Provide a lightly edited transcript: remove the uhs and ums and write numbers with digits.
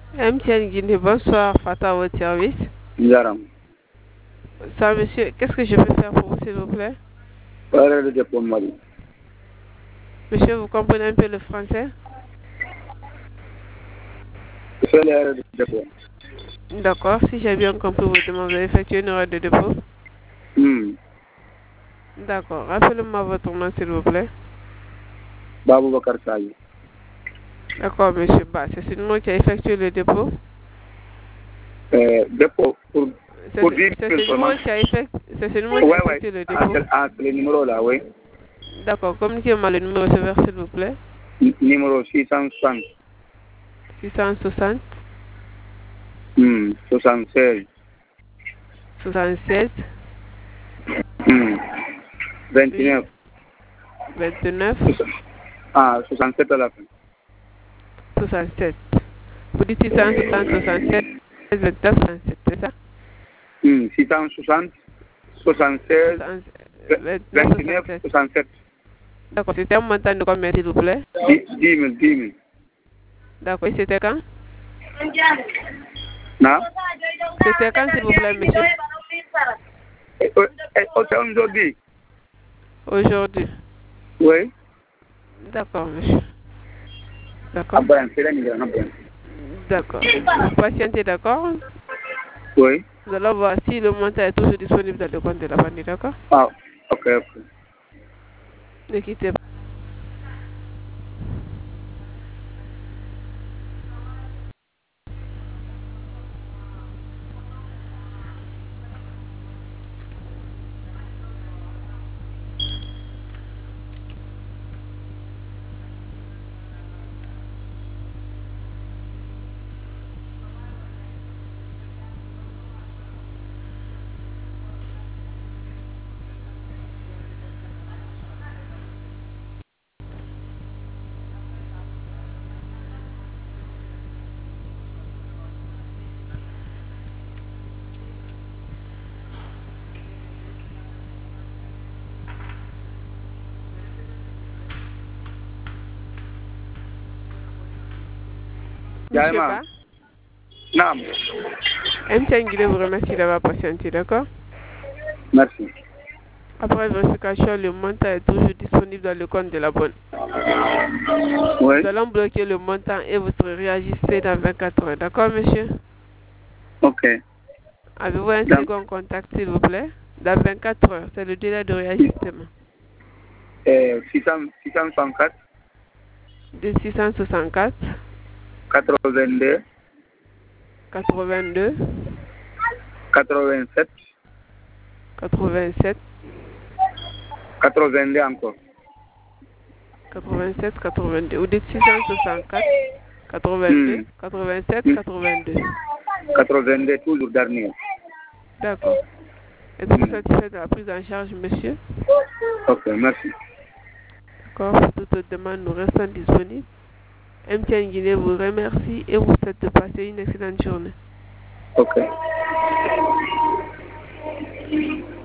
MTN Guinée, bonsoir, Fata, à votre service. Yaram. Ça, monsieur, qu'est-ce que je peux faire pour vous, s'il vous plaît? Erreur de dépôt Mali. Monsieur, vous comprenez un peu le français? C'est l'erreur de dépôt. D'accord, si j'ai bien compris, vous demandez d'effectuer une erreur de dépôt. D'accord, rappelez-moi votre nom, s'il vous plaît. Babou Bakar Sali. D'accord, monsieur Ba, c'est ce numéro qui a effectué le dépôt? Dépôt pour C'est 10 ce 000 numéro qui a effectué le dépôt? C'est le numéro là, oui. D'accord, communiquez-moi le numéro receveur, s'il vous plaît. Numéro 660. 660. 76. 76. 29. 29. 67 à la fin. 67. Vous dites 660, 67, 29, 67, c'est ça? 660, 76, 29, 67. D'accord, c'était un montant de combien, s'il vous plaît? 10 000. D'accord, et c'était quand? Non? C'était quand, s'il vous plaît, monsieur? Aujourd'hui. Aujourd'hui. Oui. D'accord, monsieur. D'accord. D'accord. Vous patientez, d'accord? Oui. Nous allons voir si le montant est toujours disponible dans le compte de la banque, d'accord? Ah, ok. Ne quittez pas. Monsieur Ba? Non. MTN Guinée vous remercie d'avoir patienté, d'accord? Merci. Après vérification, le montant est toujours disponible dans le compte de la bonne. Oui. Nous allons bloquer le montant et vous serez réajusté dans 24 heures. D'accord, monsieur? Ok. Avez-vous un second contact, s'il vous plaît? Dans 24 heures, c'est le délai de réajustement. 664. De 664. 82. 82. 87. 87. 82 encore. 87, 82. Vous dites 664, 82, 87, 82. 82, toujours dernier. D'accord. Êtes-vous satisfait de la prise en charge, monsieur? Ok, merci. D'accord. Pour toute demande, nous restons disponibles. MTN Guinée vous remercie et vous souhaite de passer une excellente journée. Ok.